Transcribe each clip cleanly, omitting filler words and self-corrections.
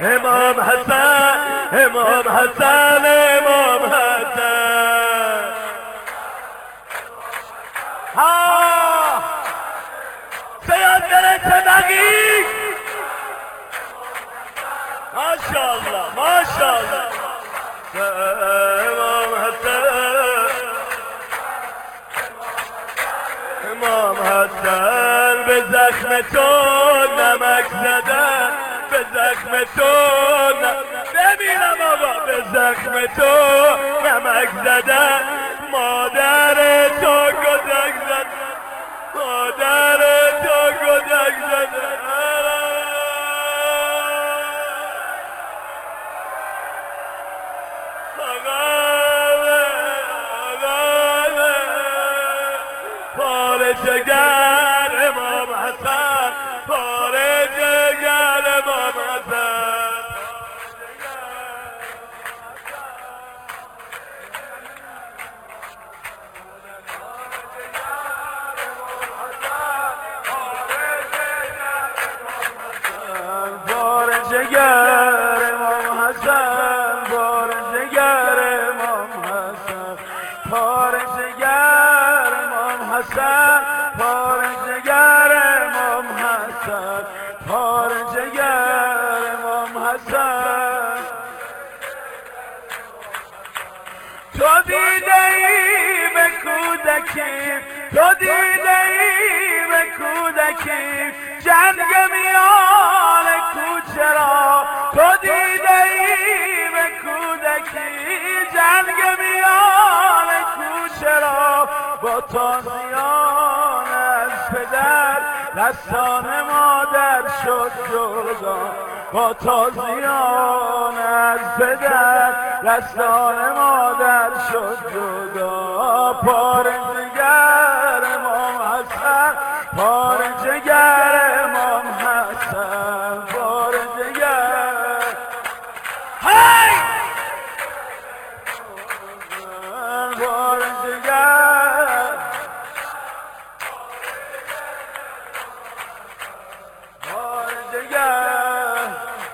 امام حسن امام حسن امام حسن ها سید درک نگی ماشاءالله ماشاءالله امام حسن امام حسن به زخم تو نمک زدن به زخم تو ببینم آقا به زخم تو نمک زدن مادر تو گدک زدن مادر تو گدک زدن جگر امام حسن پاره جگر امام حسن پاره جگر امام حسن پاره جگر امام حسن پاره جگر امام حسن پاره جگر امام حسن پاره جگر امام حسن تو دیده ای به کودکی تو دیده ای به کودکی جنگ میان کوچه را تو دیده ای به کودکی جنگ میان کوچه را با تازیان از پدر دستان مادر شد جدا با تازیان از پدر دستان مادر شد جدا پاره جگر امام حسن پاره جگر امام حسن پاره جگر هی پاره جگر پاره جگر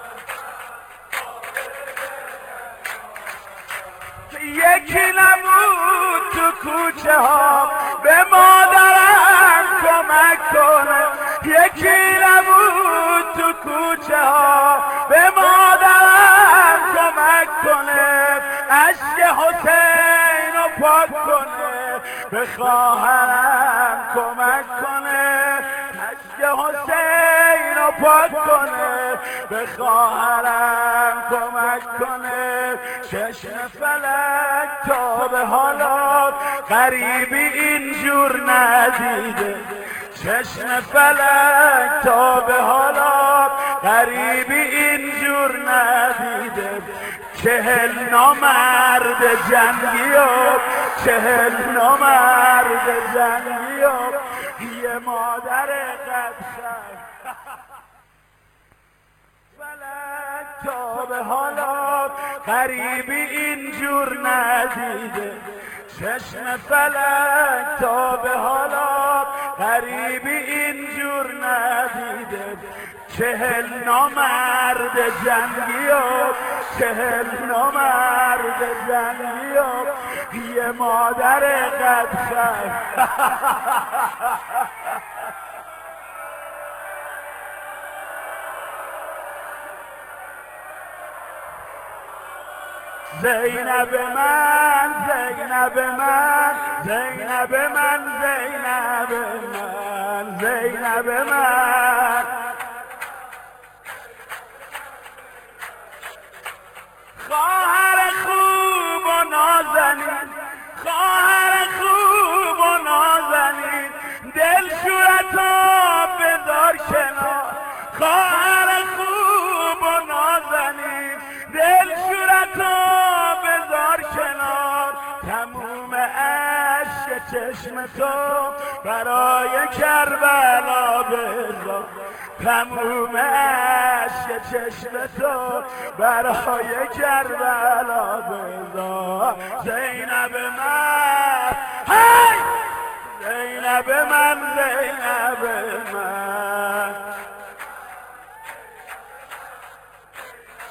یکی نبود تو کوچه ها به مادرم کمک کنه یکی نبود تو کوچه ها به مادرم کمک کنه اشک حسین رو پاک کنه به خواهرم کمک کنه اشک حسین رو پاک کنه به خواهرم کمک کنه چشم فلک تا به حالا غریبی اینجور ندیده چشم فلک تا به حالا غریبی اینجور ندیده 40 نامرد جنگی و 40 نامرد جنگی و یه مادر قدسن فلک تا به حالا غریبی اینجور ندیده چشم فلک تا به حالا غریبی اینجور ندیده 40 نامرد جنگی و 40 نامرد جنگی و یه مادر قدسن زینب من زینب من زینب من زینب من زینب من خواهر خوب و نازنین خواهر خوب و نازنین دلشورتا بذار کنار خواهر خوب و نازنین دلشورتا بذار کنار تموم عشق چشم تو برای کربلا بذار تموم عشق چشم تو برای کربلا بذار زینب من هی زینب من زینب من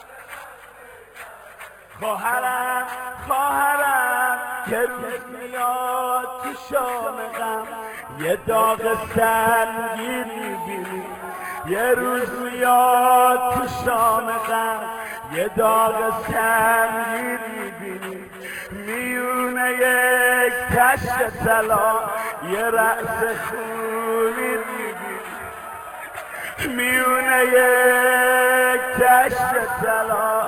خواهرم خواهرم یه روز میاد تو شام غم یه داغ سنگین میبینی یه روز میاد تو شام غم یه داغ سنگین میبینی میونه یک تشت طلا یه رأس خونی میبینی میونه یک تشت طلا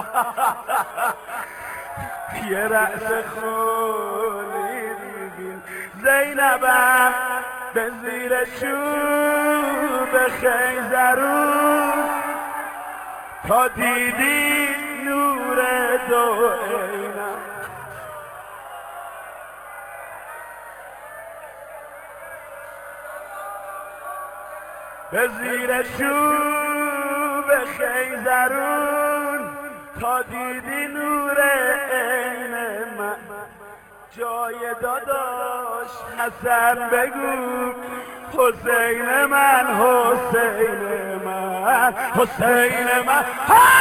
یه رأس خونی میبینی زینبم به زیر چوب خیزرون تا دیدی نور دو عینم به زیر چوب خیزرون تا دیدی نور عین من جای داداش حسن بگو حسین من حسین من حسین من